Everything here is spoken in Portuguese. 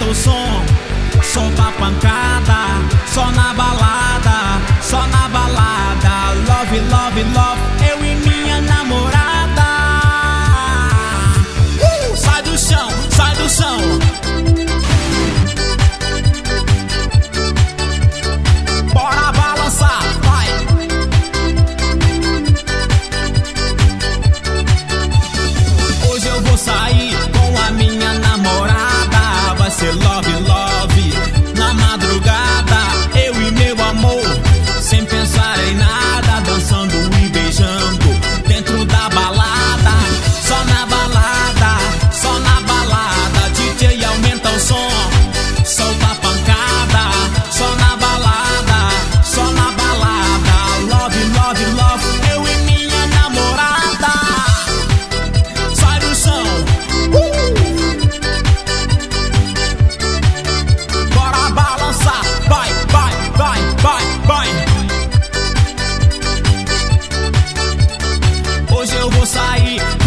o som, solta a pancada, só na balada, só na balada. Love, love, love, eu e minha namorada. Sai do chão, sai do chão. Bora balançar, vai. Hoje eu vou sair com a minha namorada. Vai ser love, love, na madrugada. Eu e meu amor, sem pensar em nada, dançando e beijando dentro da balada. Só na balada, só na balada. DJ aumenta o som, solta a pancada. Só na balada, só na balada. Love, love, love, eu e minha namorada. Sai do chão. Bora balançar, vai, vai, vai, vai, vai. Hoje eu vou sair